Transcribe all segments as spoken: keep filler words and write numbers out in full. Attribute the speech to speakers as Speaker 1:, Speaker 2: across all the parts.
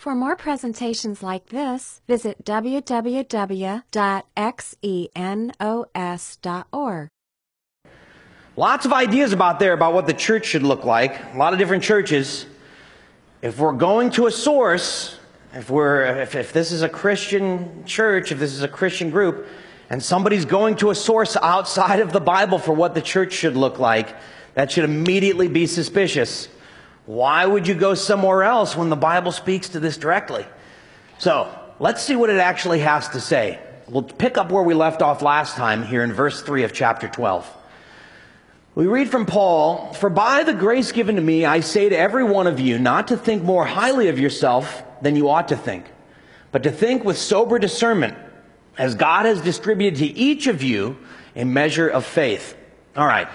Speaker 1: For more presentations like this, visit w w w dot xenos dot org.
Speaker 2: Lots of ideas about there about what the church should look like. A lot of different churches. If we're going to a source, if we're if, if this is a Christian church, if this is a Christian group, and somebody's going to a source outside of the Bible for what the church should look like, that should immediately be suspicious. Why would you go somewhere else when the Bible speaks to this directly? So, let's see what it actually has to say. We'll pick up where we left off last time here in verse three of chapter twelve. We read from Paul, "For by the grace given to me, I say to every one of you, not to think more highly of yourself than you ought to think, but to think with sober discernment, as God has distributed to each of you a measure of faith." All right.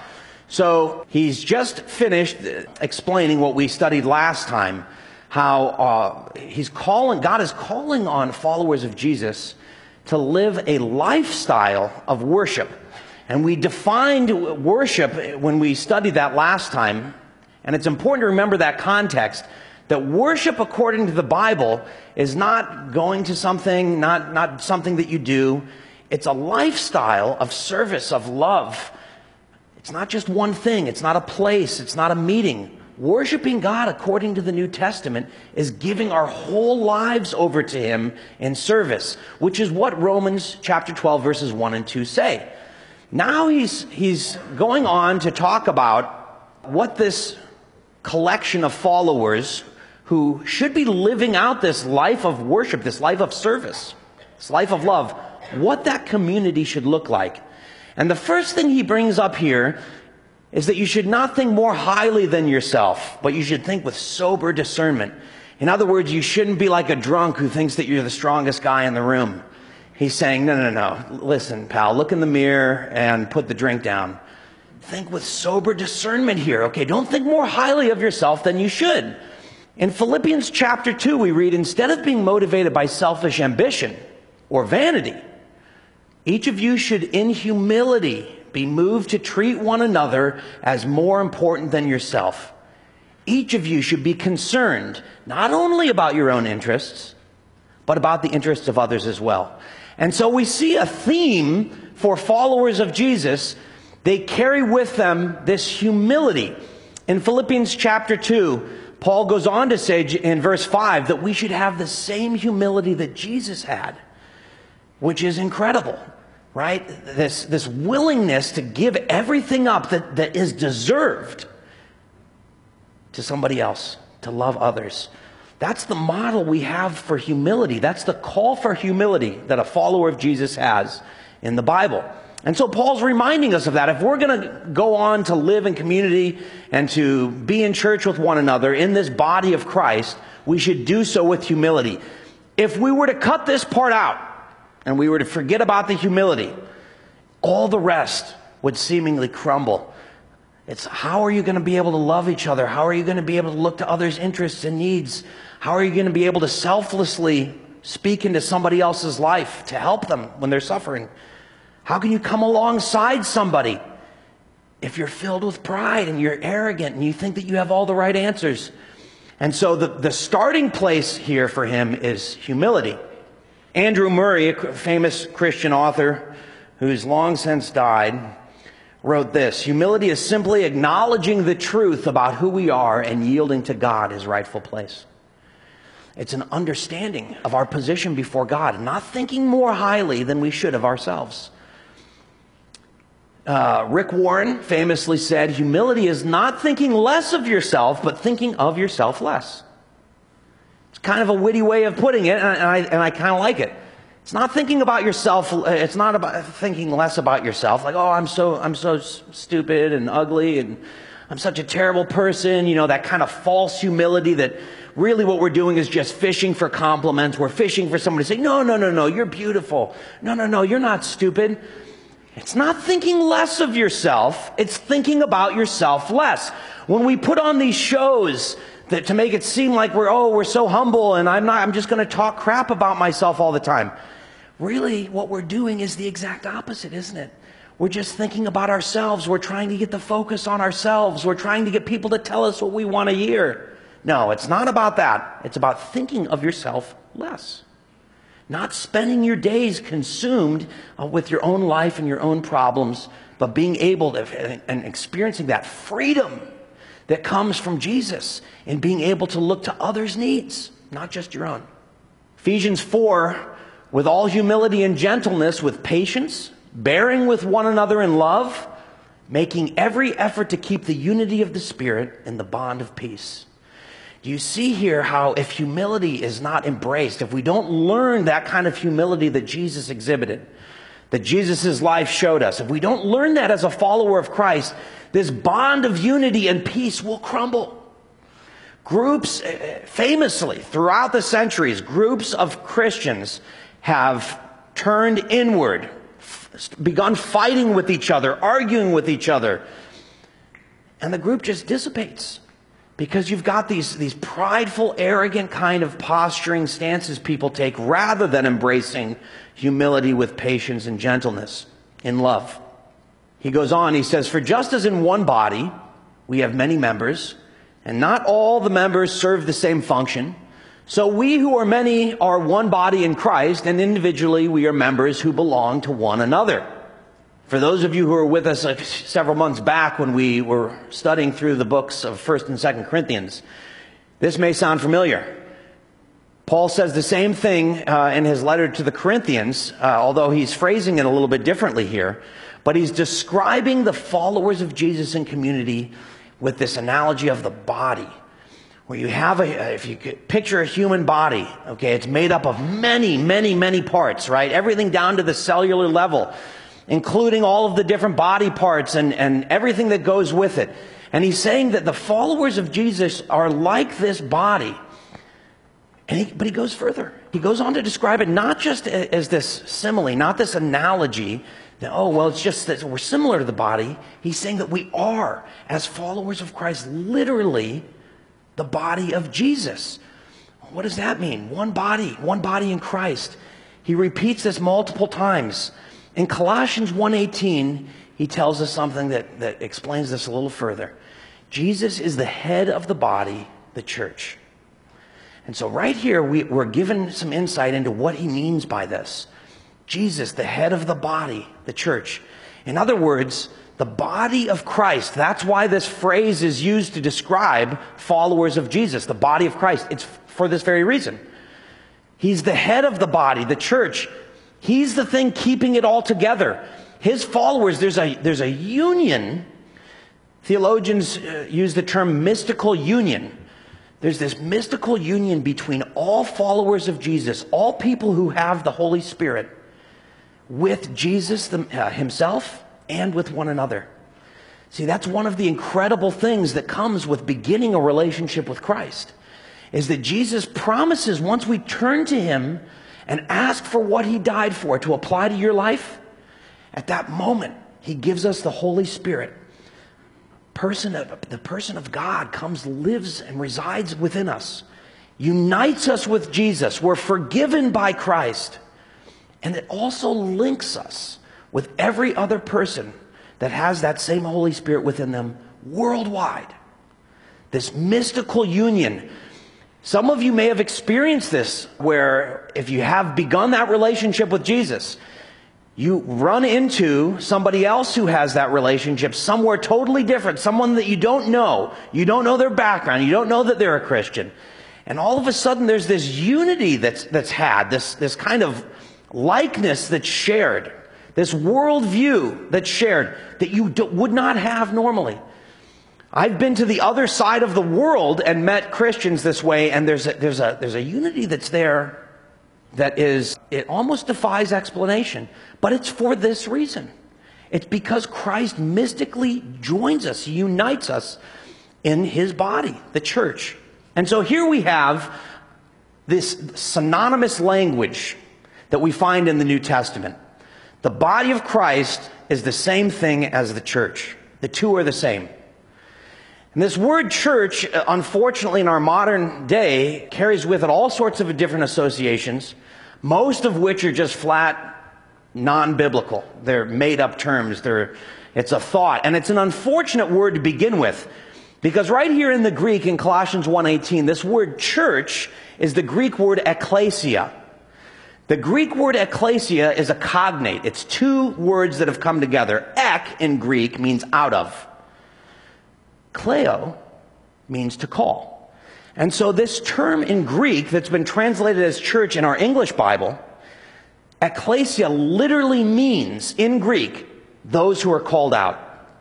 Speaker 2: So he's just finished explaining what we studied last time, how uh, he's calling, God is calling on followers of Jesus to live a lifestyle of worship. And we defined worship when we studied that last time. And it's important to remember that context, that worship according to the Bible is not going to something, not, not something that you do. It's a lifestyle of service, of love. It's not just one thing. It's not a place. It's not a meeting. Worshiping God according to the New Testament is giving our whole lives over to Him in service, which is what Romans chapter twelve verses one and two say. Now he's, he's going on to talk about what this collection of followers who should be living out this life of worship, this life of service, this life of love, what that community should look like. And the first thing he brings up here is that you should not think more highly than yourself, but you should think with sober discernment. In other words, you shouldn't be like a drunk who thinks that you're the strongest guy in the room. He's saying, no, no, no, listen, pal, look in the mirror and put the drink down. Think with sober discernment here, okay? Don't think more highly of yourself than you should. In Philippians chapter two, we read, "Instead of being motivated by selfish ambition or vanity, each of you should in humility be moved to treat one another as more important than yourself. Each of you should be concerned not only about your own interests, but about the interests of others as well." And so we see a theme for followers of Jesus. They carry with them this humility. In Philippians chapter two, Paul goes on to say in verse five that we should have the same humility that Jesus had, which is incredible, right? This, this willingness to give everything up that, that is deserved to somebody else, to love others. That's the model we have for humility. That's the call for humility that a follower of Jesus has in the Bible. And so Paul's reminding us of that. If we're going to go on to live in community and to be in church with one another in this body of Christ, we should do so with humility. If we were to cut this part out and we were to forget about the humility, all the rest would seemingly crumble. It's how are you going to be able to love each other? How are you going to be able to look to others' interests and needs? How are you going to be able to selflessly speak into somebody else's life to help them when they're suffering? How can you come alongside somebody if you're filled with pride and you're arrogant and you think that you have all the right answers? And so the, the starting place here for him is humility. Andrew Murray, a famous Christian author who's long since died, wrote this: "Humility is simply acknowledging the truth about who we are and yielding to God his rightful place." It's an understanding of our position before God, not thinking more highly than we should of ourselves. Uh, Rick Warren famously said, "Humility is not thinking less of yourself, but thinking of yourself less." It's kind of a witty way of putting it, and I, and I kind of like it. It's not thinking about yourself. It's not about thinking less about yourself. Like, oh, I'm so I'm so stupid and ugly, and I'm such a terrible person. You know, that kind of false humility that really what we're doing is just fishing for compliments. We're fishing for somebody to say, no, no, no, no, you're beautiful. No, no, no, you're not stupid. It's not thinking less of yourself. It's thinking about yourself less. When we put on these shows that to make it seem like we're, oh, we're so humble and I'm not, I'm just going to talk crap about myself all the time. Really, what we're doing is the exact opposite, isn't it? We're just thinking about ourselves. We're trying to get the focus on ourselves. We're trying to get people to tell us what we want to hear. No, it's not about that. It's about thinking of yourself less. Not spending your days consumed uh, with your own life and your own problems, but being able to, and, and experiencing that freedom that comes from Jesus and being able to look to others' needs, not just your own. Ephesians four, with all humility and gentleness, with patience, bearing with one another in love, making every effort to keep the unity of the Spirit in the bond of peace. Do you see here how if humility is not embraced, if we don't learn that kind of humility that Jesus exhibited, that Jesus' life showed us, if we don't learn that as a follower of Christ, this bond of unity and peace will crumble. Groups, famously, throughout the centuries, groups of Christians have turned inward, begun fighting with each other, arguing with each other, and the group just dissipates. Because you've got these, these prideful, arrogant kind of posturing stances people take rather than embracing humility with patience and gentleness in love. He goes on, he says, "For just as in one body we have many members, and not all the members serve the same function, so we who are many are one body in Christ, and individually we are members who belong to one another." For those of you who were with us uh, several months back when we were studying through the books of First and Second Corinthians, this may sound familiar. Paul says the same thing uh, in his letter to the Corinthians, uh, although he's phrasing it a little bit differently here. But he's describing the followers of Jesus in community with this analogy of the body, where you have a, if you could picture a human body, okay, it's made up of many, many, many parts, right? Everything down to the cellular level, including all of the different body parts and, and everything that goes with it. And he's saying that the followers of Jesus are like this body. And he, but he goes further. He goes on to describe it not just as this simile, not this analogy, that, oh, well, it's just that we're similar to the body. He's saying that we are, as followers of Christ, literally the body of Jesus. What does that mean? One body, one body in Christ. He repeats this multiple times. In Colossians one eighteen, he tells us something that, that explains this a little further. Jesus is the head of the body, the church. And so right here, we, we're given some insight into what he means by this. Jesus, the head of the body, the church. In other words, the body of Christ. That's why this phrase is used to describe followers of Jesus, the body of Christ. It's for this very reason. He's the head of the body, the church. He's the thing keeping it all together. His followers, there's a, there's a union. Theologians uh, use the term mystical union. There's this mystical union between all followers of Jesus, all people who have the Holy Spirit, with Jesus the, uh, himself and with one another. See, that's one of the incredible things that comes with beginning a relationship with Christ, is that Jesus promises once we turn to him and ask for what he died for to apply to your life, at that moment, he gives us the Holy Spirit. Person of, the person of God comes, lives, and resides within us, unites us with Jesus. We're forgiven by Christ. And it also links us with every other person that has that same Holy Spirit within them worldwide. This mystical union. Some of you may have experienced this, where if you have begun that relationship with Jesus, you run into somebody else who has that relationship somewhere totally different, someone that you don't know. You don't know their background. You don't know that they're a Christian. And all of a sudden there's this unity that's, that's had, this, this kind of likeness that's shared, this worldview that's shared that you do, would not have normally. I've been to the other side of the world and met Christians this way, and there's a, there's a, there's a unity that's there that is, it almost defies explanation. But it's for this reason. It's because Christ mystically joins us, unites us in his body, the church. And so here we have this synonymous language that we find in the New Testament. The body of Christ is the same thing as the church. The two are the same. And this word church, unfortunately in our modern day, carries with it all sorts of different associations, most of which are just flat non-biblical. They're made-up terms. They're, it's a thought. And it's an unfortunate word to begin with, Because right here in the Greek, in Colossians one eighteen, this word church is the Greek word ekklesia. The Greek word ekklesia is a cognate. It's two words that have come together. Ek in Greek means out of. Kleo means to call. And so this term in Greek that's been translated as church in our English Bible, ekklesia, literally means in Greek those who are called out.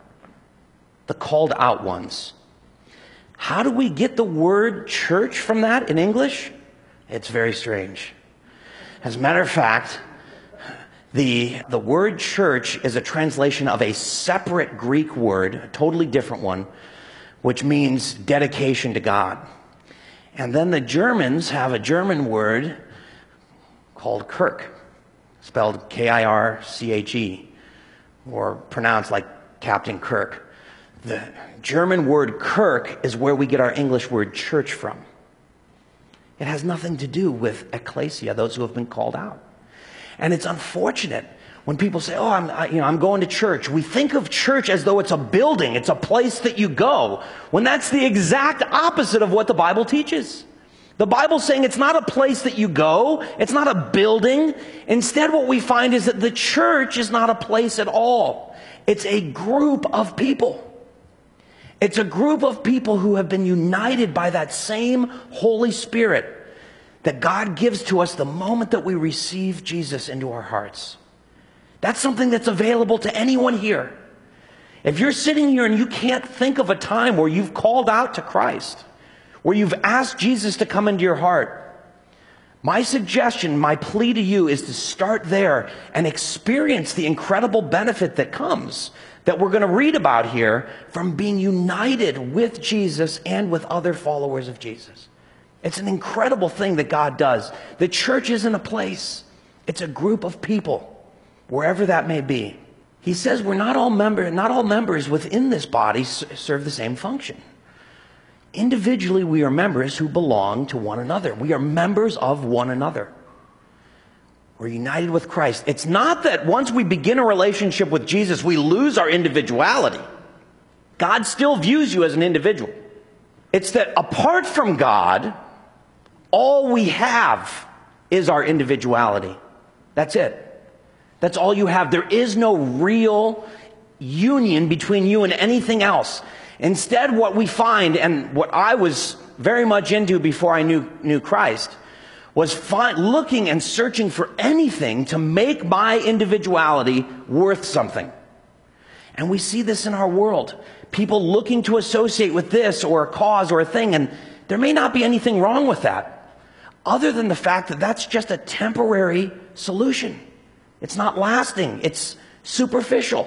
Speaker 2: The called out ones. How do we get the word church from that in English? It's very strange. As a matter of fact, the, the word church is a translation of a separate Greek word, a totally different one, which means dedication to God. And then the Germans have a German word called Kirche, spelled K I R C H E, or pronounced like Captain Kirk. The German word Kirche is where we get our English word church from. It has nothing to do with ekklesia, those who have been called out. And it's unfortunate when people say, oh, I'm, I, you know, I'm going to church. We think of church as though it's a building, it's a place that you go, when that's the exact opposite of what the Bible teaches. The Bible's saying it's not a place that you go, it's not a building. Instead, what we find is that the church is not a place at all. It's a group of people. It's a group of people who have been united by that same Holy Spirit that God gives to us the moment that we receive Jesus into our hearts. That's something that's available to anyone here. If you're sitting here and you can't think of a time where you've called out to Christ, where you've asked Jesus to come into your heart, my suggestion, my plea to you is to start there and experience the incredible benefit that comes, that we're going to read about here, from being united with Jesus and with other followers of Jesus. It's an incredible thing that God does. The church isn't a place. It's a group of people, wherever that may be. He says we're not all member, not all members within this body serve the same function. Individually, we are members who belong to one another. We are members of one another. We're united with Christ. It's not that once we begin a relationship with Jesus, we lose our individuality. God still views you as an individual. It's that apart from God, all we have is our individuality. That's it. That's all you have. There is no real union between you and anything else. Instead, what we find, and what I was very much into before I knew, knew Christ, was find, looking and searching for anything to make my individuality worth something. And we see this in our world. People looking to associate with this or a cause or a thing, and there may not be anything wrong with that, other than the fact that that's just a temporary solution. It's not lasting. It's superficial.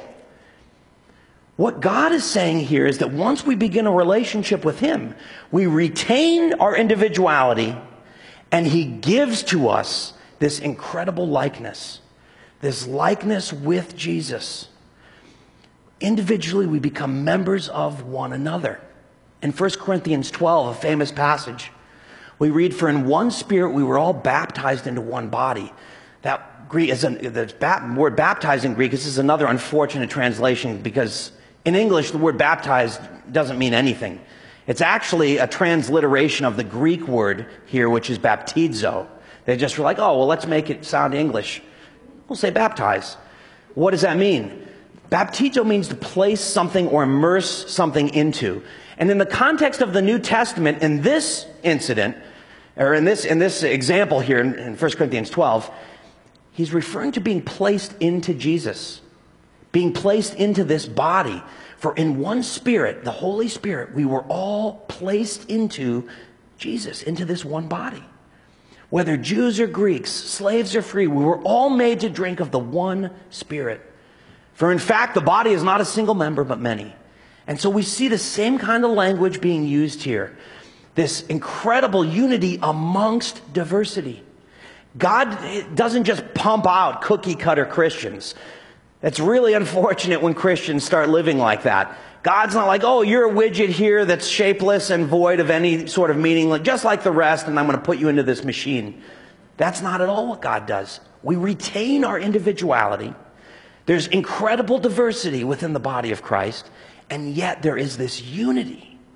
Speaker 2: What God is saying here is that once we begin a relationship with Him, we retain our individuality, and He gives to us this incredible likeness, this likeness with Jesus. Individually, we become members of one another. In First Corinthians twelve, a famous passage, we read, "For in one Spirit we were all baptized into one body." That Greek is an, the bap, word baptized in Greek. This is another unfortunate translation, because in English the word baptized doesn't mean anything. It's actually a transliteration of the Greek word here, which is baptizo. They just were like, oh, well, let's make it sound English. We'll say baptize. What does that mean? Baptizo means to place something or immerse something into. And in the context of the New Testament, in this incident, or in this, in this example here in, in First Corinthians twelve, he's referring to being placed into Jesus, being placed into this body. For in one Spirit, the Holy Spirit, we were all placed into Jesus, into this one body. Whether Jews or Greeks, slaves or free, we were all made to drink of the one Spirit. For in fact, the body is not a single member, but many. And so we see the same kind of language being used here. This incredible unity amongst diversity. God doesn't just pump out cookie cutter Christians. It's really unfortunate when Christians start living like that. God's not like, oh, you're a widget here that's shapeless and void of any sort of meaning, just like the rest, and I'm going to put you into this machine. That's not at all what God does. We retain our individuality. There's incredible diversity within the body of Christ, and yet there is this unity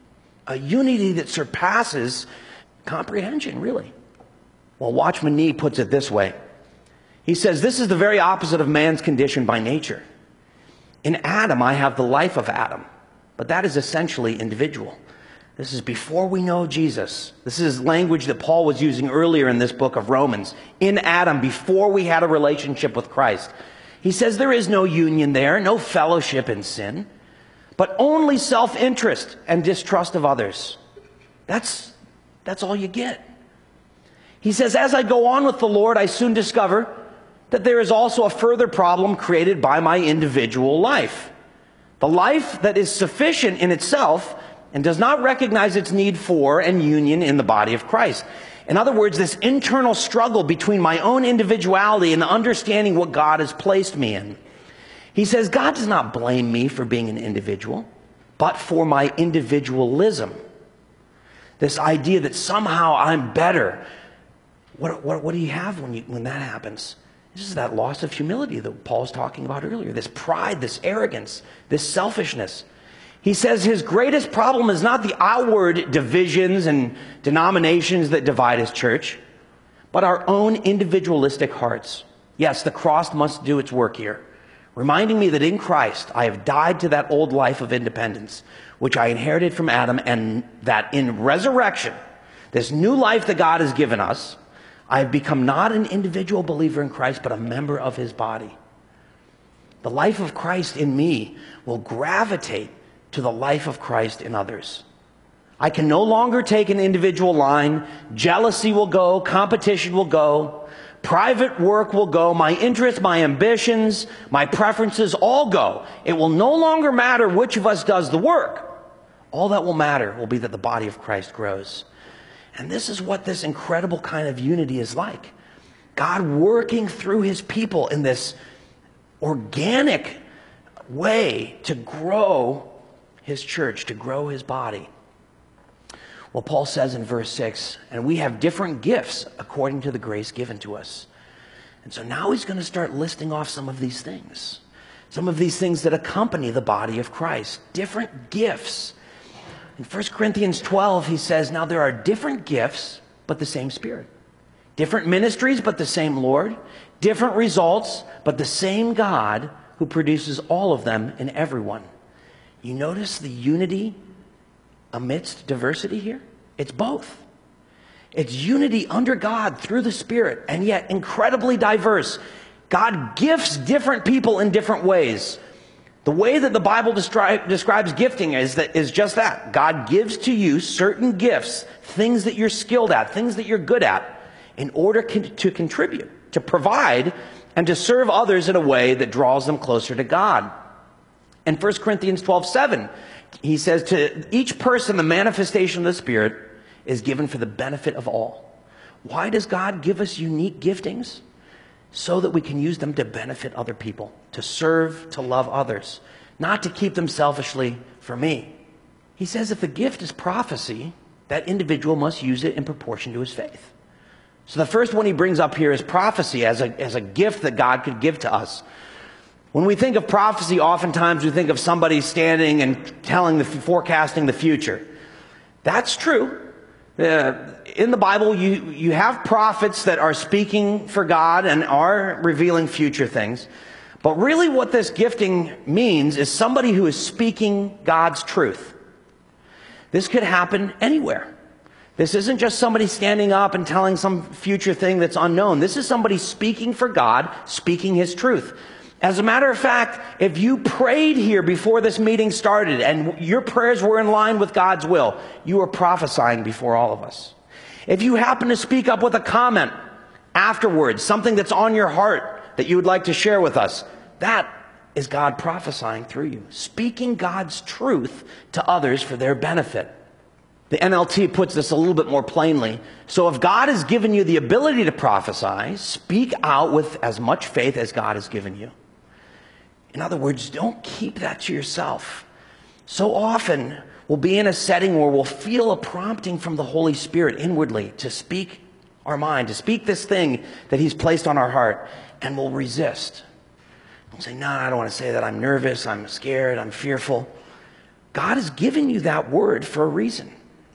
Speaker 2: A unity that surpasses comprehension, really. Well, Watchman Nee puts it this way. He says, this is the very opposite of man's condition by nature. In Adam, I have the life of Adam, but that is essentially individual. This is before we know Jesus. This is language that Paul was using earlier in this book of Romans. In Adam, before we had a relationship with Christ. He says there is no union there, no fellowship in sin, but only self-interest and distrust of others. That's, that's all you get. He says, as I go on with the Lord, I soon discover that there is also a further problem created by my individual life. The life that is sufficient in itself and does not recognize its need for and union in the body of Christ. In other words, this internal struggle between my own individuality and the understanding what God has placed me in. He says, God does not blame me for being an individual, but for my individualism. This idea that somehow I'm better. What, what, what do you have when, you, when that happens? This is that loss of humility that Paul was talking about earlier. This pride, this arrogance, this selfishness. He says his greatest problem is not the outward divisions and denominations that divide his church, but our own individualistic hearts. Yes, the cross must do its work here, reminding me that in Christ I have died to that old life of independence, which I inherited from Adam, and that in resurrection, this new life that God has given us, I have become not an individual believer in Christ, but a member of his body. The life of Christ in me will gravitate to the life of Christ in others. I can no longer take an individual line. Jealousy will go, competition will go, private work will go, my interests, my ambitions, my preferences all go. It will no longer matter which of us does the work. All that will matter will be that the body of Christ grows. And this is what this incredible kind of unity is like. God working through his people in this organic way to grow his church, to grow his body. Well, Paul says in verse six, and we have different gifts according to the grace given to us. And so now he's going to start listing off some of these things. Some of these things that accompany the body of Christ. Different gifts. In First Corinthians twelve, he says, now there are different gifts, but the same Spirit. Different ministries, but the same Lord. Different results, but the same God who produces all of them in everyone. You notice the unity amidst diversity here? It's both. It's unity under God through the Spirit, and yet incredibly diverse. God gifts different people in different ways. The way that the Bible descri- describes gifting is, that, is just that. God gives to you certain gifts, things that you're skilled at, things that you're good at, in order con- to contribute, to provide, and to serve others in a way that draws them closer to God. In First Corinthians twelve seven, he says, to each person the manifestation of the Spirit is given for the benefit of all. Why does God give us unique giftings? So that we can use them to benefit other people, to serve, to love others, not to keep them selfishly for me. He says if the gift is prophecy, that individual must use it in proportion to his faith. So the first one he brings up here is prophecy as a, as a gift that God could give to us. When we think of prophecy, oftentimes we think of somebody standing and telling the forecasting the future. That's true. Uh, in the Bible, you, you have prophets that are speaking for God and are revealing future things. But really what this gifting means is somebody who is speaking God's truth. This could happen anywhere. This isn't just somebody standing up and telling some future thing that's unknown. This is somebody speaking for God, speaking his truth. As a matter of fact, if you prayed here before this meeting started and your prayers were in line with God's will, you were prophesying before all of us. If you happen to speak up with a comment afterwards, something that's on your heart that you would like to share with us, that is God prophesying through you, speaking God's truth to others for their benefit. The N L T puts this a little bit more plainly. So if God has given you the ability to prophesy, speak out with as much faith as God has given you. In other words, don't keep that to yourself. So often, we'll be in a setting where we'll feel a prompting from the Holy Spirit inwardly to speak our mind, to speak this thing that he's placed on our heart, and we'll resist. We'll say, no, I don't want to say that. I'm nervous, I'm scared, I'm fearful. God has given you that word for a reason.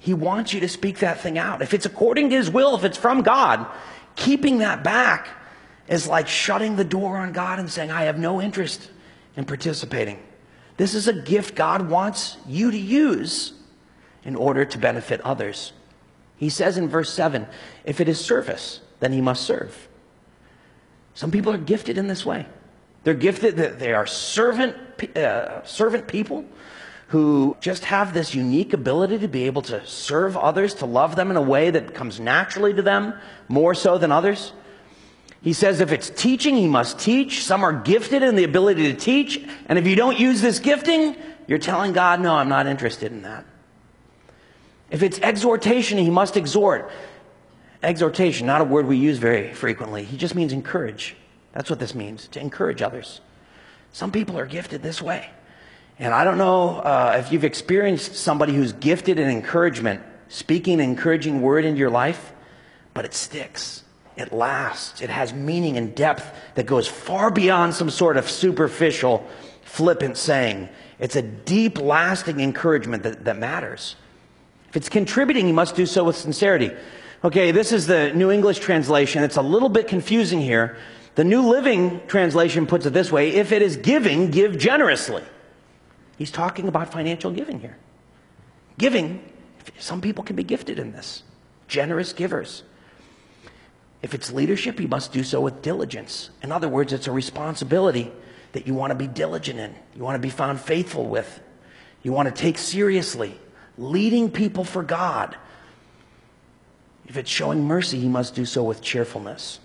Speaker 2: He wants you to speak that thing out. If it's according to his will, if it's from God, keeping that back is like shutting the door on God and saying, I have no interest in participating. This is a gift God wants you to use in order to benefit others. He says in verse seven, if it is service, then he must serve. Some people are gifted in this way. They're gifted that they are servant, uh, servant people who just have this unique ability to be able to serve others, to love them in a way that comes naturally to them, more so than others. He says if it's teaching, he must teach. Some are gifted in the ability to teach. And if you don't use this gifting, you're telling God, no, I'm not interested in that. If it's exhortation, he must exhort. Exhortation, not a word we use very frequently. He just means encourage. That's what this means, to encourage others. Some people are gifted this way. And I don't know uh, if you've experienced somebody who's gifted in encouragement, speaking an encouraging word into your life, but it sticks. It lasts. It has meaning and depth that goes far beyond some sort of superficial, flippant saying. It's a deep, lasting encouragement that, that matters. If it's contributing, you must do so with sincerity. Okay, this is the New English translation. It's a little bit confusing here. The New Living Translation puts it this way: if it is giving, give generously. He's talking about financial giving here. Giving, some people can be gifted in this. Generous givers. If it's leadership, you must do so with diligence. In other words, it's a responsibility that you want to be diligent in. You want to be found faithful with. You want to take seriously. Leading people for God. If it's showing mercy, you must do so with cheerfulness.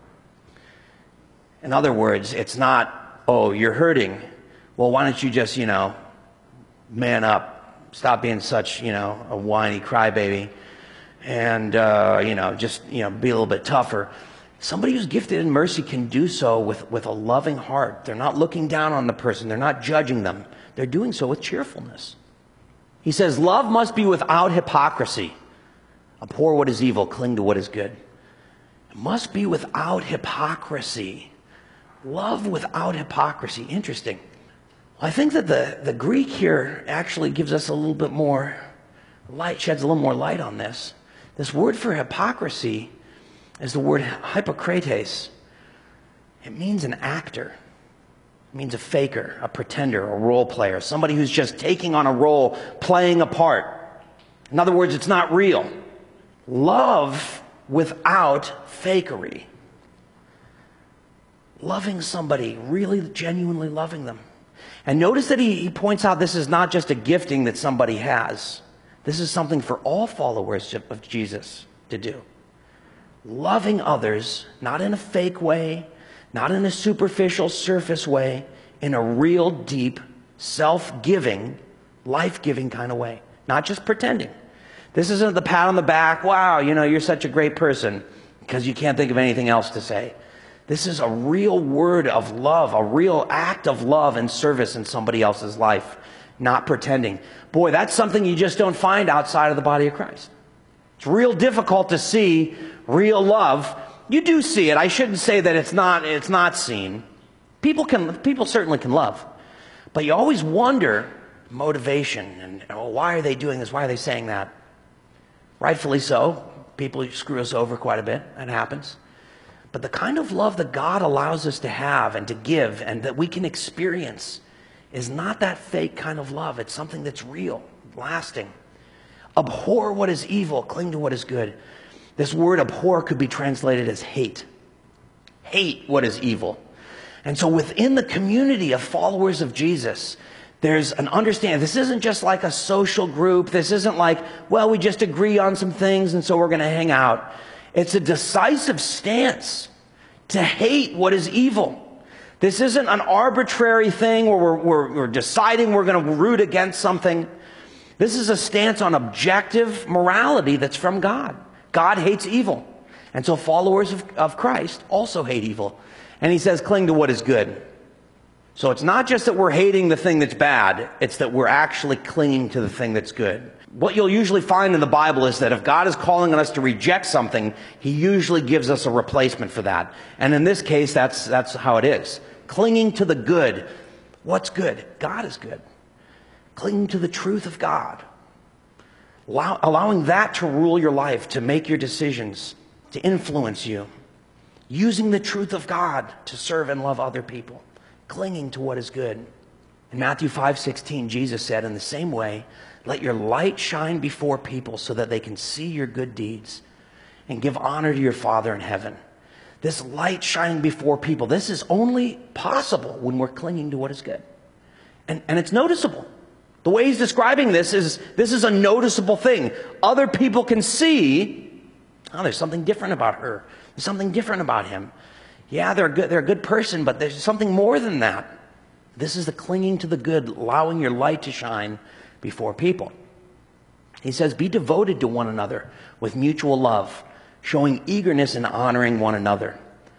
Speaker 2: In other words, it's not, oh, you're hurting. Well, why don't you just, you know, man up. Stop being such, you know, a whiny crybaby. And, uh, you know, just, you know, be a little bit tougher. Somebody who's gifted in mercy can do so with, with a loving heart. They're not looking down on the person. They're not judging them. They're doing so with cheerfulness. He says, love must be without hypocrisy. Abhor what is evil, cling to what is good. It must be without hypocrisy. Love without hypocrisy. Interesting. I think that the, the Greek here actually gives us a little bit more light, sheds a little more light on this. This word for hypocrisy is the word hypocrates. It means an actor. It means a faker, a pretender, a role player, somebody who's just taking on a role, playing a part. In other words, it's not real. Love without fakery. Loving somebody, really genuinely loving them. And notice that he, he points out this is not just a gifting that somebody has. This is something for all followers of Jesus to do. Loving others, not in a fake way, not in a superficial, surface way, in a real, deep, self-giving, life-giving kind of way. Not just pretending. This isn't the pat on the back, wow, you know, you're such a great person, because you can't think of anything else to say. This is a real word of love, a real act of love and service in somebody else's life, not pretending. Boy, that's something you just don't find outside of the body of Christ. It's real difficult to see real love. You do see it. I shouldn't say that it's not, it's not seen. People can, people certainly can love. But you always wonder motivation and, oh, why are they doing this? Why are they saying that? Rightfully so. People screw us over quite a bit. That happens. But the kind of love that God allows us to have and to give and that we can experience is not that fake kind of love. It's something that's real, lasting. Abhor what is evil, cling to what is good. This word abhor could be translated as hate. Hate what is evil. And so within the community of followers of Jesus, there's an understanding. This isn't just like a social group. This isn't like, well, we just agree on some things and so we're going to hang out. It's a decisive stance to hate what is evil. This isn't an arbitrary thing where we're, we're, we're deciding we're going to root against something. This is a stance on objective morality that's from God. God hates evil. And so followers of, of Christ also hate evil. And he says, cling to what is good. So it's not just that we're hating the thing that's bad. It's that we're actually clinging to the thing that's good. What you'll usually find in the Bible is that if God is calling on us to reject something, he usually gives us a replacement for that. And in this case, that's, that's how it is. Clinging to the good. What's good? God is good. Clinging to the truth of God. Allow, allowing that to rule your life, to make your decisions, to influence you. Using the truth of God to serve and love other people. Clinging to what is good. In Matthew five sixteen, Jesus said, in the same way, let your light shine before people so that they can see your good deeds and give honor to your Father in heaven. This light shining before people, this is only possible when we're clinging to what is good. And, and it's noticeable. The way he's describing this is, this is a noticeable thing. Other people can see, oh, there's something different about her. There's something different about him. Yeah, they're a good, they're a good person, but there's something more than that. This is the clinging to the good, allowing your light to shine before people. He says, be devoted to one another with mutual love, showing eagerness in honoring one another.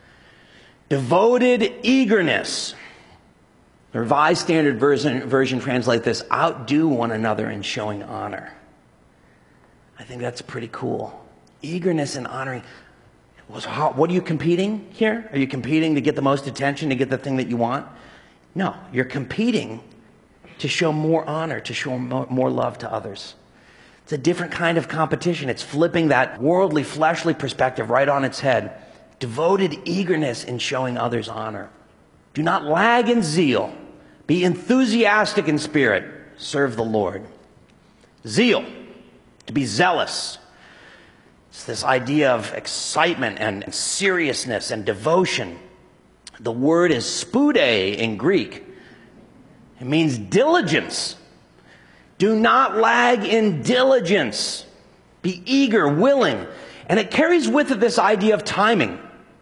Speaker 2: Devoted eagerness. The Revised Standard Version, version translates this, outdo one another in showing honor. I think that's pretty cool. Eagerness in honoring. What are you competing here? Are you competing to get the most attention, to get the thing that you want? No, you're competing to show more honor, to show more love to others. It's a different kind of competition. It's flipping that worldly, fleshly perspective right on its head. Devoted eagerness in showing others honor. Do not lag in zeal. Be enthusiastic in spirit. Serve the Lord. Zeal, to be zealous. It's this idea of excitement and seriousness and devotion. The word is spude in Greek. It means diligence. Do not lag in diligence. Be eager, willing. And it carries with it this idea of timing.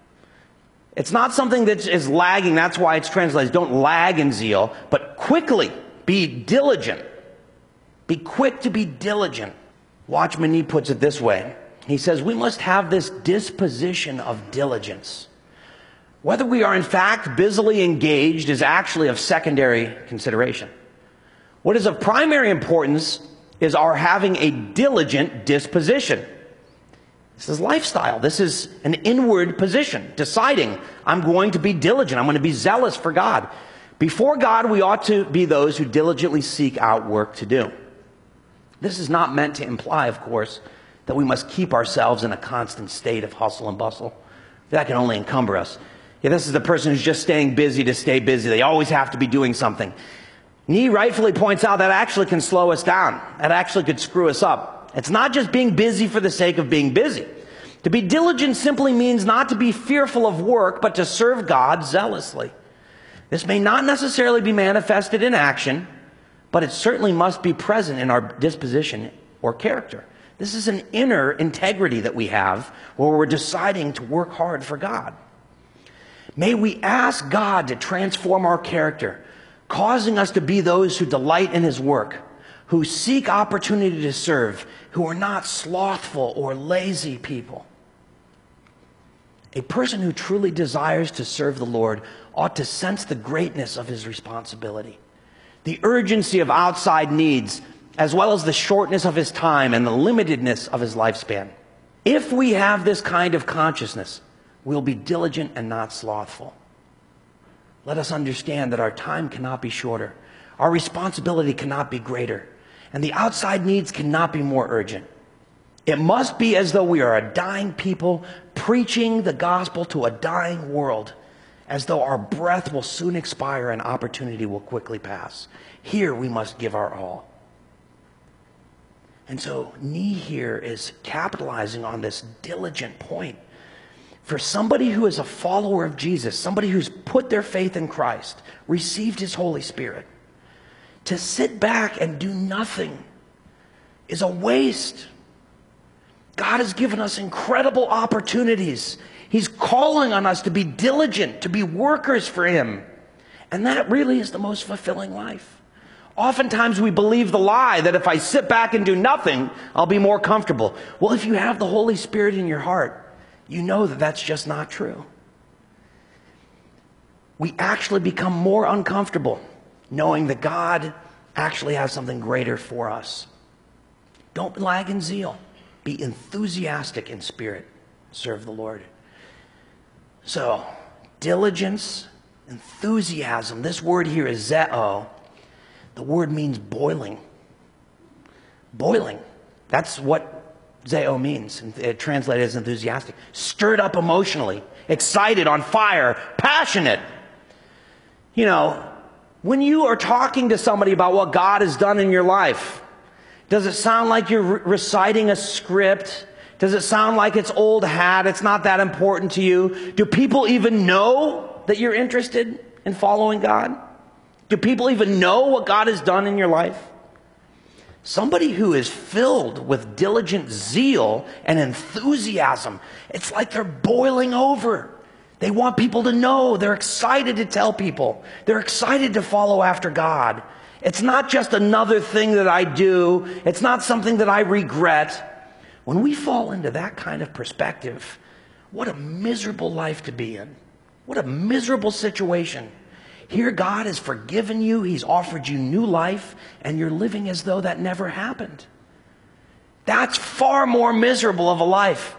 Speaker 2: It's not something that is lagging. That's why it's translated, don't lag in zeal, but quickly be diligent. Be quick to be diligent. Watchman Nee puts it this way. He says, we must have this disposition of diligence. Whether we are in fact busily engaged is actually of secondary consideration. What is of primary importance is our having a diligent disposition. This is lifestyle. This is an inward position, deciding I'm going to be diligent. I'm going to be zealous for God. Before God, we ought to be those who diligently seek out work to do. This is not meant to imply, of course, that we must keep ourselves in a constant state of hustle and bustle. That can only encumber us. Yeah, this is the person who's just staying busy to stay busy. They always have to be doing something. Nee rightfully points out that actually can slow us down. That actually could screw us up. It's not just being busy for the sake of being busy. To be diligent simply means not to be fearful of work, but to serve God zealously. This may not necessarily be manifested in action, but it certainly must be present in our disposition or character. This is an inner integrity that we have where we're deciding to work hard for God. May we ask God to transform our character, causing us to be those who delight in His work, who seek opportunity to serve, who are not slothful or lazy people. A person who truly desires to serve the Lord ought to sense the greatness of his responsibility, the urgency of outside needs, as well as the shortness of his time and the limitedness of his lifespan. If we have this kind of consciousness, we'll be diligent and not slothful. Let us understand that our time cannot be shorter, our responsibility cannot be greater, and the outside needs cannot be more urgent. It must be as though we are a dying people preaching the gospel to a dying world, as though our breath will soon expire and opportunity will quickly pass. Here we must give our all. And so Nee here is capitalizing on this diligent point. For somebody who is a follower of Jesus, somebody who's put their faith in Christ, received His Holy Spirit, to sit back and do nothing is a waste. God has given us incredible opportunities. He's calling on us to be diligent, to be workers for Him. And that really is the most fulfilling life. Oftentimes we believe the lie that if I sit back and do nothing, I'll be more comfortable. Well, if you have the Holy Spirit in your heart, you know that that's just not true. We actually become more uncomfortable knowing that God actually has something greater for us. Don't lag in zeal. Be enthusiastic in spirit. Serve the Lord. So, diligence, enthusiasm. This word here is zeo. The word means boiling. Boiling. That's what zeo means. It translated as enthusiastic. Stirred up emotionally, excited, on fire, passionate. You know, when you are talking to somebody about what God has done in your life, does it sound like you're re- reciting a script? Does it sound like it's old hat? It's not that important to you? Do people even know that you're interested in following God? Do people even know what God has done in your life? Somebody who is filled with diligent zeal and enthusiasm, it's like they're boiling over. They want people to know. They're excited to tell people. They're excited to follow after God. It's not just another thing that I do. It's not something that I regret. When we fall into that kind of perspective, what a miserable life to be in. What a miserable situation. Here God has forgiven you. He's offered you new life, and you're living as though that never happened. That's far more miserable of a life.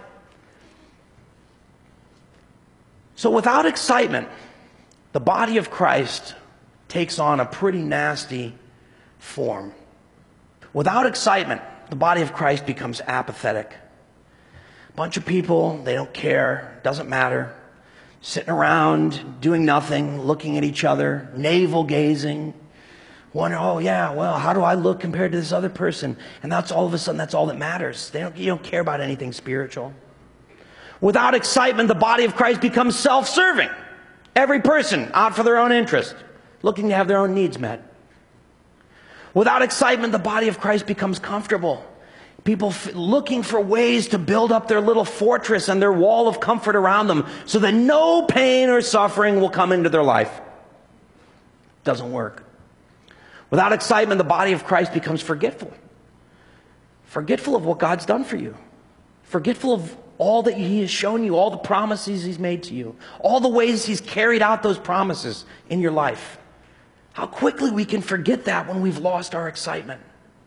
Speaker 2: So without excitement, the body of Christ takes on a pretty nasty form. Without excitement, the body of Christ becomes apathetic. A bunch of people, they don't care, doesn't matter. Sitting around, doing nothing, looking at each other, navel-gazing. Wonder, oh yeah, well, how do I look compared to this other person? And that's all of a sudden, that's all that matters. They don't, you don't care about anything spiritual. Without excitement, the body of Christ becomes self-serving. Every person out for their own interest, looking to have their own needs met. Without excitement, the body of Christ becomes comfortable. People f- looking for ways to build up their little fortress and their wall of comfort around them so that no pain or suffering will come into their life. Doesn't work. Without excitement, the body of Christ becomes forgetful. Forgetful of what God's done for you. Forgetful of all that He has shown you, all the promises He's made to you, all the ways He's carried out those promises in your life. How quickly we can forget that when we've lost our excitement.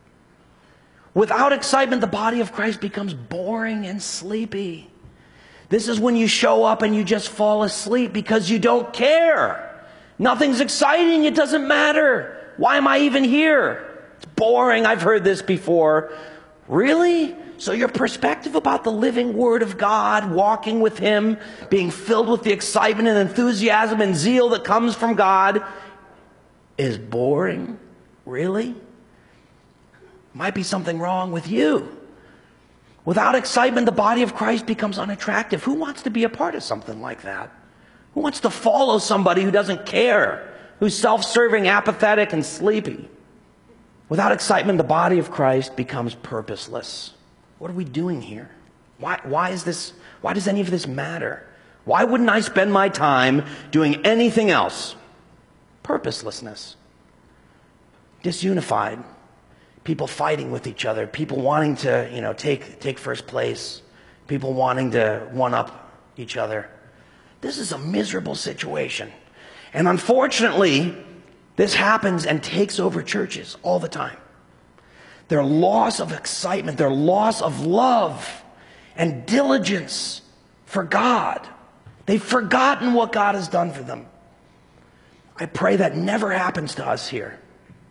Speaker 2: Without excitement, the body of Christ becomes boring and sleepy. This is when you show up and you just fall asleep because you don't care. Nothing's exciting. It doesn't matter. Why am I even here? It's boring. I've heard this before. Really? So your perspective about the living Word of God, walking with Him, being filled with the excitement and enthusiasm and zeal that comes from God is boring? Really? Might be something wrong with you. Without excitement, the body of Christ becomes unattractive. Who wants to be a part of something like that? Who wants to follow somebody who doesn't care, who's self-serving, apathetic, and sleepy? Without excitement, the body of Christ becomes purposeless. What are we doing here? Why, why is this, why does any of this matter? Why wouldn't I spend my time doing anything else? Purposelessness. Disunified. People fighting with each other. People wanting to, you know, take, take first place. People wanting to one-up each other. This is a miserable situation. And unfortunately, this happens and takes over churches all the time. Their loss of excitement, their loss of love and diligence for God. They've forgotten what God has done for them. I pray that never happens to us here.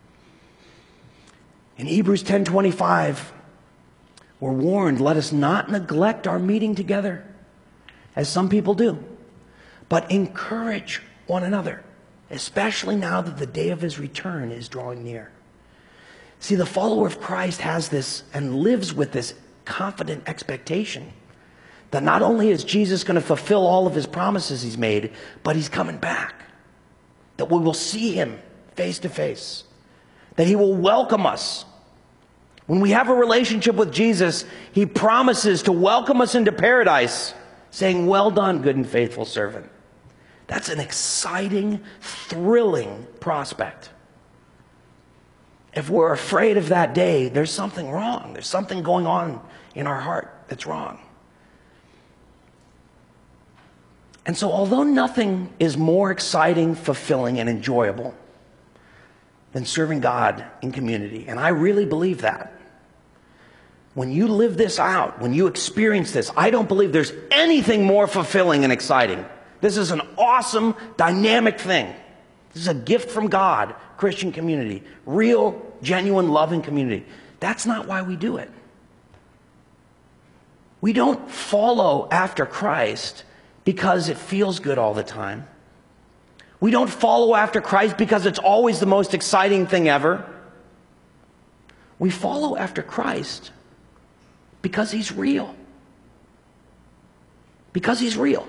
Speaker 2: In Hebrews ten twenty-five, we're warned, let us not neglect our meeting together, as some people do, but encourage one another, especially now that the day of His return is drawing near. See, the follower of Christ has this and lives with this confident expectation that not only is Jesus going to fulfill all of His promises He's made, but He's coming back. That we will see Him face to face. That He will welcome us. When we have a relationship with Jesus, He promises to welcome us into paradise, saying, well done, good and faithful servant. That's an exciting, thrilling prospect. If we're afraid of that day, there's something wrong. There's something going on in our heart that's wrong. And so although nothing is more exciting, fulfilling, and enjoyable than serving God in community, and I really believe that, when you live this out, when you experience this, I don't believe there's anything more fulfilling and exciting. This is an awesome, dynamic thing. This is a gift from God, Christian community. Real, genuine, loving community. That's not why we do it. We don't follow after Christ because it feels good all the time. We don't follow after Christ because it's always the most exciting thing ever. We follow after Christ because he's real. Because he's real.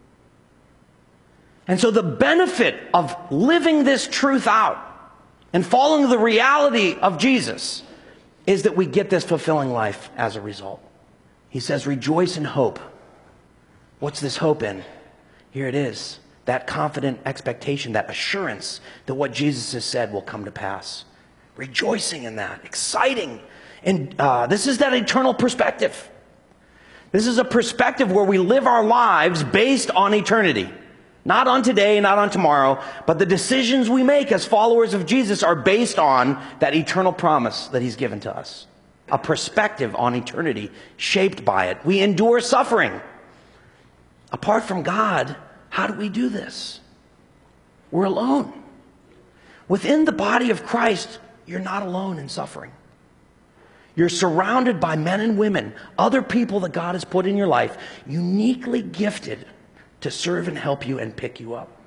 Speaker 2: And so the benefit of living this truth out and following the reality of Jesus is that we get this fulfilling life as a result. He says, rejoice in hope. What's this hope in? Here it is. That confident expectation, that assurance that what Jesus has said will come to pass. Rejoicing in that. Exciting. And uh, this is that eternal perspective. This is a perspective where we live our lives based on eternity. Not on today, not on tomorrow, but the decisions we make as followers of Jesus are based on that eternal promise that he's given to us. A perspective on eternity shaped by it. We endure suffering. Apart from God, how do we do this? We're alone. Within the body of Christ, you're not alone in suffering. You're surrounded by men and women, other people that God has put in your life, uniquely gifted to serve and help you and pick you up.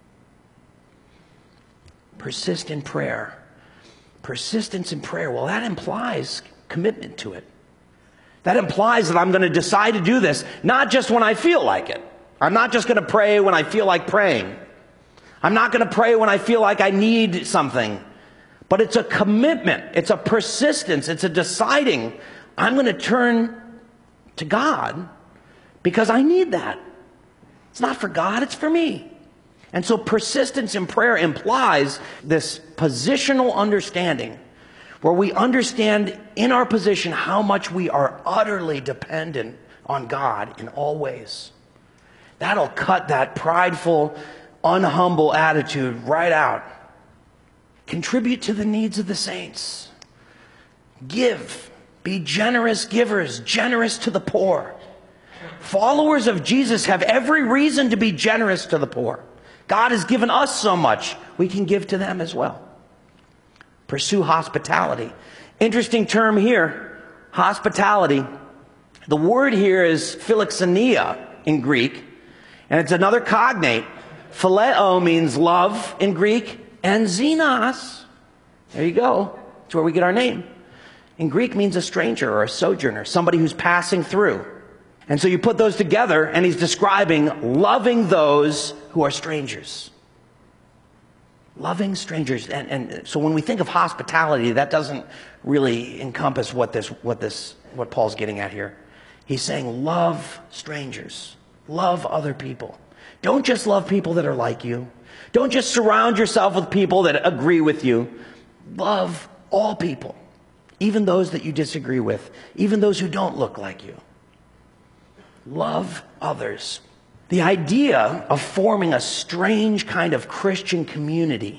Speaker 2: Persist in prayer. Persistence in prayer, well, that implies commitment to it. That implies that I'm going to decide to do this, not just when I feel like it. I'm not just going to pray when I feel like praying. I'm not going to pray when I feel like I need something. But it's a commitment. It's a persistence. It's a deciding, I'm going to turn to God because I need that. It's not for God, it's for me. And so persistence in prayer implies this positional understanding where we understand in our position how much we are utterly dependent on God in all ways. That'll cut that prideful, unhumble attitude right out. Contribute to the needs of the saints. Give. Be generous givers, generous to the poor. Followers of Jesus have every reason to be generous to the poor. God has given us so much, we can give to them as well. Pursue hospitality. Interesting term here, hospitality. The word here is philoxenia in Greek, and it's another cognate. Phileo means love in Greek, and xenos, there you go, that's where we get our name. In Greek means a stranger or a sojourner, somebody who's passing through. And so you put those together, and he's describing loving those who are strangers. Loving strangers. And, and so when we think of hospitality, that doesn't really encompass what this, what this, what Paul's getting at here. He's saying love strangers. Love other people. Don't just love people that are like you. Don't just surround yourself with people that agree with you. Love all people. Even those that you disagree with. Even those who don't look like you. Love others. The idea of forming a strange kind of Christian community,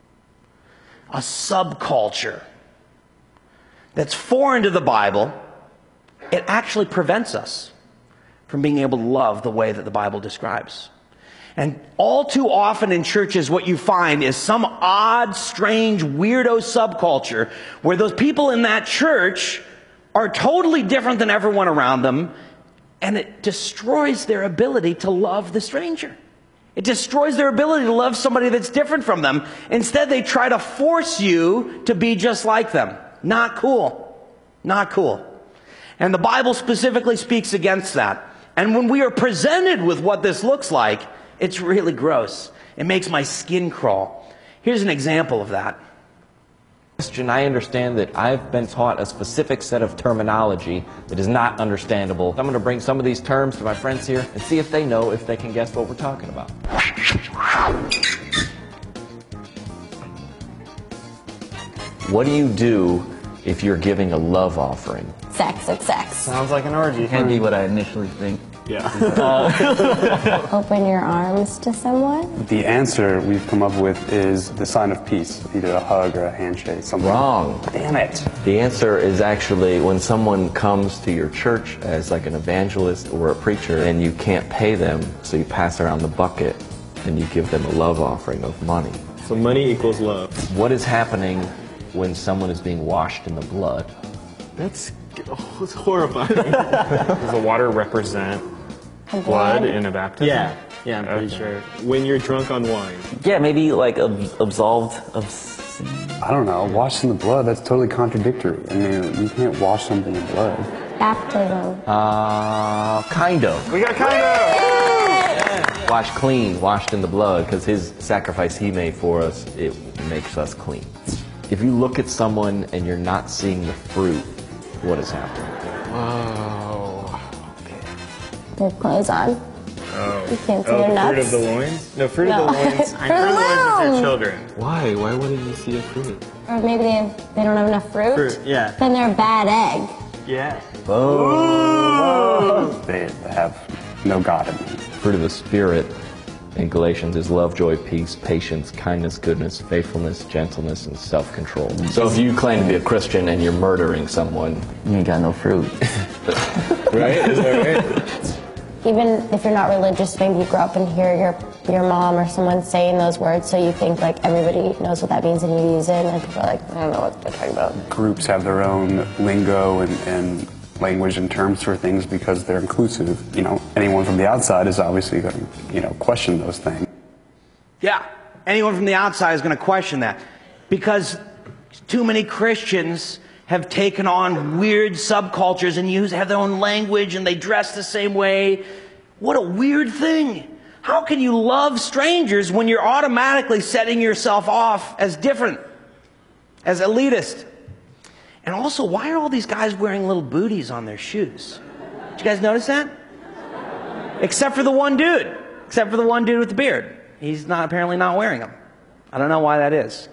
Speaker 2: a subculture that's foreign to the Bible, it actually prevents us from being able to love the way that the Bible describes. And all too often in churches, what you find is some odd, strange, weirdo subculture where those people in that church are totally different than everyone around them, and it destroys their ability to love the stranger. It destroys their ability to love somebody that's different from them. Instead, they try to force you to be just like them. Not cool. Not cool. And the Bible specifically speaks against that. And when we are presented with what this looks like, it's really gross. It makes my skin crawl. Here's an example of that.
Speaker 3: Christian, I understand that I've been taught a specific set of terminology that is not understandable. I'm going to bring some of these terms to my friends here and see if they know if they can guess what we're talking about. What do you do if you're giving a love offering?
Speaker 4: Sex, it's sex.
Speaker 5: Sounds like an orgy.
Speaker 6: Can't be what I initially think.
Speaker 5: Yeah.
Speaker 6: uh,
Speaker 4: Open your arms to someone?
Speaker 7: The answer we've come up with is the sign of peace, either a hug or a handshake, something.
Speaker 3: Wrong.
Speaker 7: Damn it.
Speaker 3: The answer is actually when someone comes to your church as like an evangelist or a preacher and you can't pay them, so you pass around the bucket and you give them a love offering of money.
Speaker 5: So money equals love.
Speaker 3: What is happening when someone is being washed in the blood?
Speaker 5: That's Oh, it's horrifying. Does the water represent blood in a baptism?
Speaker 8: Yeah, yeah, I'm pretty
Speaker 5: Okay.
Speaker 8: sure.
Speaker 5: When you're drunk on wine.
Speaker 6: Yeah, maybe like ab- absolved of sin.
Speaker 7: I don't know. Washed in the blood, that's totally contradictory. I mean, you can't wash something in blood.
Speaker 4: Baptism.
Speaker 3: Uh, kind of.
Speaker 5: We got kind of.
Speaker 3: Washed clean, washed in the blood, because his sacrifice he made for us, it makes us clean. If you look at someone and you're not seeing the fruit, what is happening?
Speaker 5: Oh.
Speaker 4: Their clothes on.
Speaker 5: Oh.
Speaker 4: You can't see
Speaker 5: Oh,
Speaker 4: their
Speaker 5: the
Speaker 4: nuts.
Speaker 5: fruit of the loins? No, fruit
Speaker 4: No.
Speaker 5: of the loins.
Speaker 4: Fruit
Speaker 5: I
Speaker 4: of
Speaker 5: fruit
Speaker 4: the
Speaker 5: of the loins is
Speaker 4: womb.
Speaker 5: your children.
Speaker 3: Why? Why wouldn't you see a fruit?
Speaker 4: Or maybe they, they don't have enough fruit.
Speaker 8: Fruit, yeah.
Speaker 4: Then they're a bad egg.
Speaker 8: Yeah.
Speaker 7: They have no God in them.
Speaker 3: Fruit of the Spirit in Galatians is love, joy, peace, patience, kindness, goodness, faithfulness, gentleness, and self-control. So if you claim to be a Christian and you're murdering someone,
Speaker 6: You ain't got no fruit.
Speaker 3: right? Is that right?
Speaker 4: Even if you're not religious, maybe you grow up and hear your your mom or someone saying those words, so you think like everybody knows what that means and you use it, and people are like, I don't know what they're talking about.
Speaker 7: Groups have their own lingo and, and language and terms for things because they're inclusive. You know, anyone from the outside is obviously going to, you know, question those things.
Speaker 2: Yeah, anyone from the outside is going to question that because too many Christians have taken on weird subcultures and use have their own language and they dress the same way. What a weird thing. How can you love strangers when you're automatically setting yourself off as different, as elitist? And also, why are all these guys wearing little booties on their shoes? Did you guys notice that? Except for the one dude. Except for the one dude with the beard. He's not apparently not wearing them. I don't know why that is.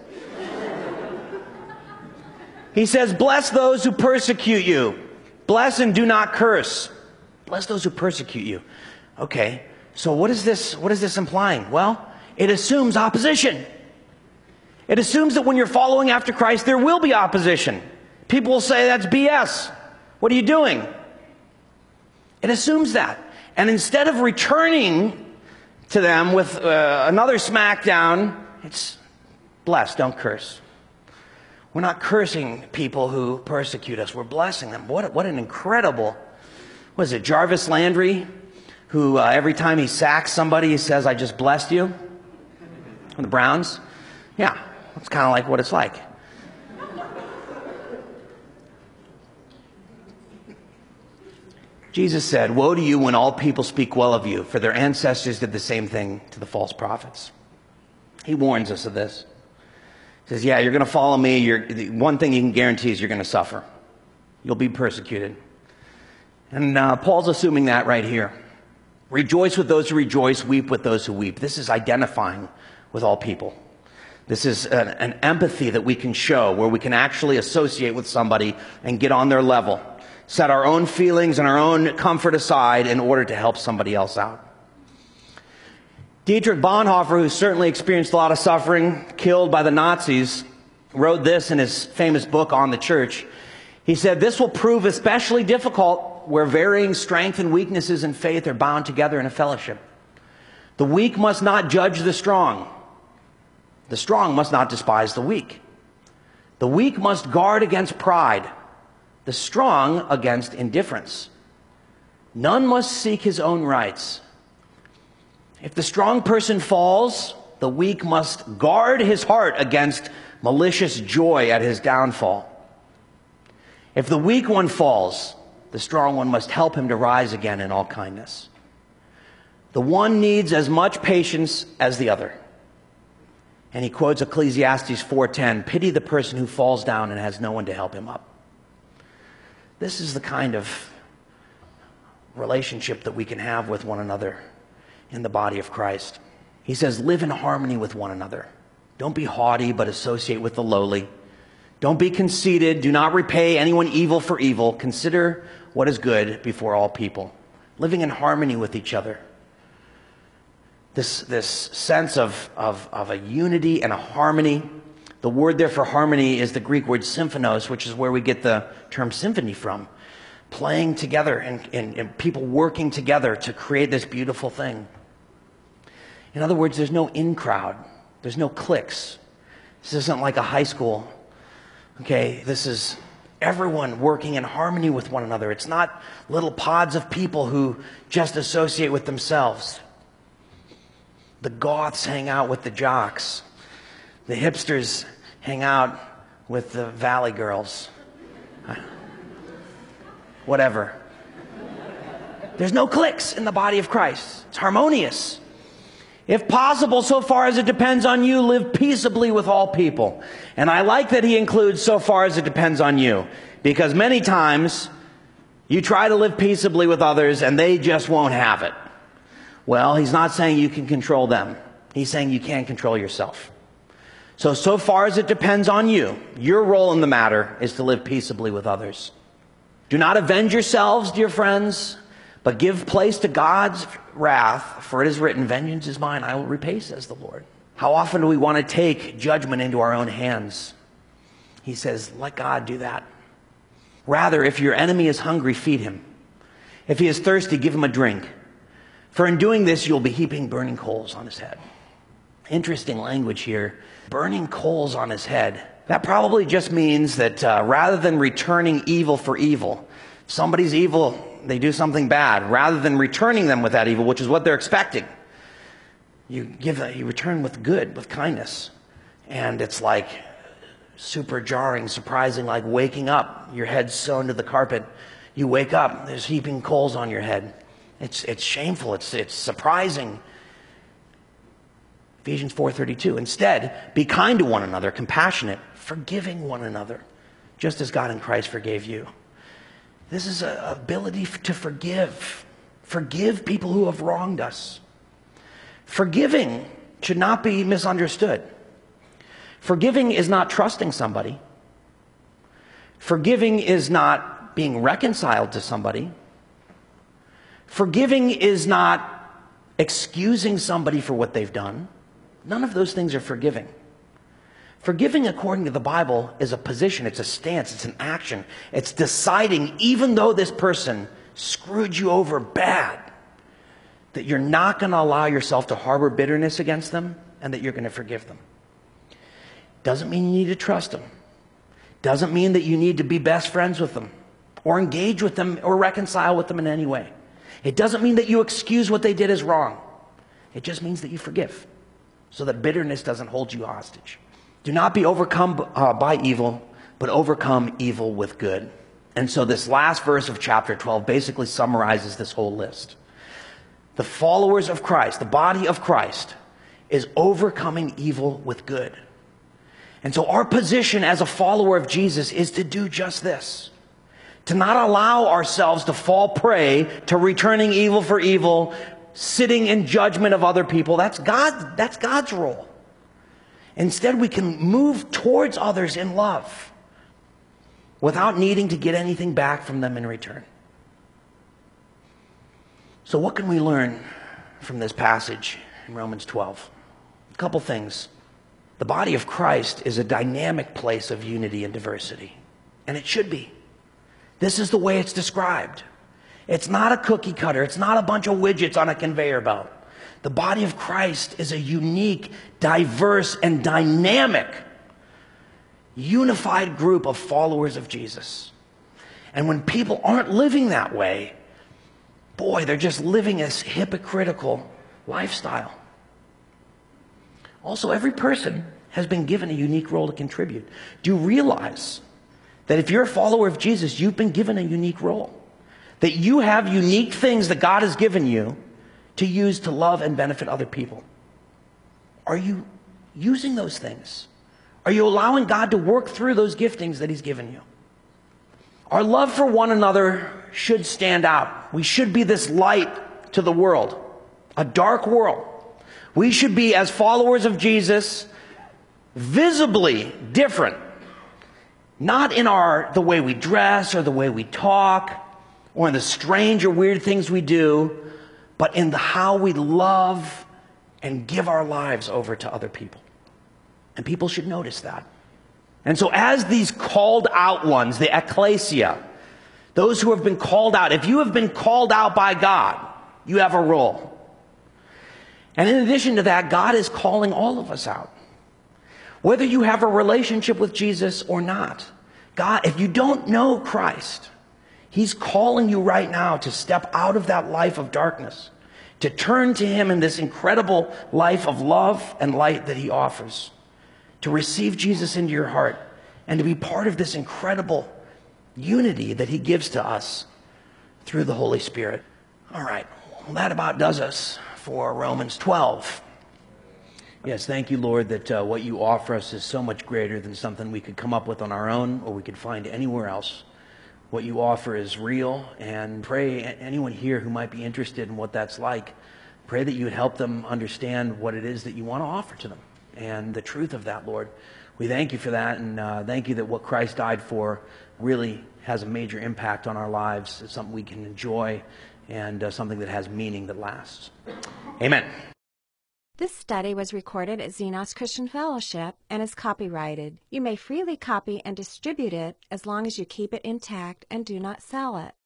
Speaker 2: He says, bless those who persecute you. Bless and do not curse. Bless those who persecute you. Okay, so what is this, what is this implying? Well, it assumes opposition. It assumes that when you're following after Christ, there will be opposition. People will say, that's B S. What are you doing? It assumes that. And instead of returning to them with uh, another smackdown, it's bless, don't curse. We're not cursing people who persecute us. We're blessing them. What, what an incredible, what is it, Jarvis Landry, who uh, every time he sacks somebody, he says, I just blessed you. From the Browns. Yeah, that's kind of like what it's like. Jesus said, woe to you when all people speak well of you, for their ancestors did the same thing to the false prophets. He warns us of this. He says, yeah, you're going to follow me. You're, the one thing you can guarantee is you're going to suffer. You'll be persecuted. And uh, Paul's assuming that right here. Rejoice with those who rejoice, weep with those who weep. This is identifying with all people. This is an, an empathy that we can show where we can actually associate with somebody and get on their level. Set our own feelings and our own comfort aside in order to help somebody else out. Dietrich Bonhoeffer, who certainly experienced a lot of suffering, killed by the Nazis, wrote this in his famous book On the Church. He said, this will prove especially difficult where varying strength and weaknesses in faith are bound together in a fellowship. The weak must not judge the strong. The strong must not despise the weak. The weak must guard against pride. The strong against indifference. None must seek his own rights. If the strong person falls, the weak must guard his heart against malicious joy at his downfall. If the weak one falls, the strong one must help him to rise again in all kindness. The one needs as much patience as the other. And he quotes Ecclesiastes four ten, pity the person who falls down and has no one to help him up. This is the kind of relationship that we can have with one another in the body of Christ. He says, live in harmony with one another. Don't be haughty, but associate with the lowly. Don't be conceited. Do not repay anyone evil for evil. Consider what is good before all people. Living in harmony with each other. This, this sense of, of, of a unity and a harmony. The word there for harmony is the Greek word symphonos, which is where we get the term symphony from. Playing together and, and, and people working together to create this beautiful thing. In other words, there's no in crowd. There's no cliques. This isn't like a high school. Okay, this is everyone working in harmony with one another. It's not little pods of people who just associate with themselves. The goths hang out with the jocks. The hipsters hang out with the valley girls. Whatever. There's no cliques in the body of Christ. It's harmonious. If possible, so far as it depends on you, live peaceably with all people. And I like that he includes so far as it depends on you, because many times you try to live peaceably with others and they just won't have it. Well, he's not saying you can control them. He's saying you can't control yourself. So, so far as it depends on you, your role in the matter is to live peaceably with others. Do not avenge yourselves, dear friends, but give place to God's wrath, for it is written, vengeance is mine, I will repay, says the Lord. How often do we want to take judgment into our own hands? He says, let God do that. Rather, if your enemy is hungry, feed him. If he is thirsty, give him a drink. For in doing this, you'll be heaping burning coals on his head. Interesting language here. Burning coals on his head. That probably just means that uh, rather than returning evil for evil, somebody's evil, they do something bad, rather than returning them with that evil, which is what they're expecting, you give that, you return with good, with kindness. And it's like super jarring, surprising, like waking up, your head's sewn to the carpet. You wake up, there's heaping coals on your head. It's it's shameful, it's it's surprising. Ephesians four thirty-two. Instead, be kind to one another, compassionate, forgiving one another, just as God in Christ forgave you. This is an ability to forgive. Forgive people who have wronged us. Forgiving should not be misunderstood. Forgiving is not trusting somebody. Forgiving is not being reconciled to somebody. Forgiving is not excusing somebody for what they've done. None of those things are forgiving. Forgiving, according to the Bible, is a position, it's a stance, it's an action. It's deciding, even though this person screwed you over bad, that you're not going to allow yourself to harbor bitterness against them and that you're going to forgive them. Doesn't mean you need to trust them. Doesn't mean that you need to be best friends with them or engage with them or reconcile with them in any way. It doesn't mean that you excuse what they did as wrong. It just means that you forgive so that bitterness doesn't hold you hostage. Do not be overcome uh, by evil, but overcome evil with good. And so this last verse of chapter twelve basically summarizes this whole list. The followers of Christ, the body of Christ, is overcoming evil with good. And so our position as a follower of Jesus is to do just this. To not allow ourselves to fall prey to returning evil for evil, sitting in judgment of other people. That's God, that's God's role. Instead, we can move towards others in love without needing to get anything back from them in return. So what can we learn from this passage in Romans twelve? A couple things. The body of Christ is a dynamic place of unity and diversity, and it should be. This is the way it's described. It's not a cookie cutter. It's not a bunch of widgets on a conveyor belt. The body of Christ is a unique, diverse, and dynamic, unified group of followers of Jesus. And when people aren't living that way, boy, they're just living a hypocritical lifestyle. Also, every person has been given a unique role to contribute. Do you realize that if you're a follower of Jesus, you've been given a unique role? That you have unique things that God has given you to use to love and benefit other people. Are you using those things? Are you allowing God to work through those giftings that He's given you? Our love for one another should stand out. We should be this light to the world, a dark world. We should be, as followers of Jesus, visibly different. Not in our the way we dress or the way we talk or in the strange or weird things we do, but in the how we love and give our lives over to other people. And people should notice that. And so as these called out ones, the ecclesia, those who have been called out, if you have been called out by God, you have a role. And in addition to that, God is calling all of us out. Whether you have a relationship with Jesus or not, God, if you don't know Christ, He's calling you right now to step out of that life of darkness, to turn to Him in this incredible life of love and light that He offers, to receive Jesus into your heart, and to be part of this incredible unity that He gives to us through the Holy Spirit. All right, well, that about does us for Romans twelve. Yes, thank you, Lord, that uh, what you offer us is so much greater than something we could come up with on our own or we could find anywhere else. What you offer is real, and pray anyone here who might be interested in what that's like, pray that you would help them understand what it is that you want to offer to them and the truth of that, Lord. We thank you for that, and uh, thank you that what Christ died for really has a major impact on our lives. It's something we can enjoy and uh, something that has meaning that lasts. Amen.
Speaker 1: This study was recorded at Xenos Christian Fellowship and is copyrighted. You may freely copy and distribute it as long as you keep it intact and do not sell it.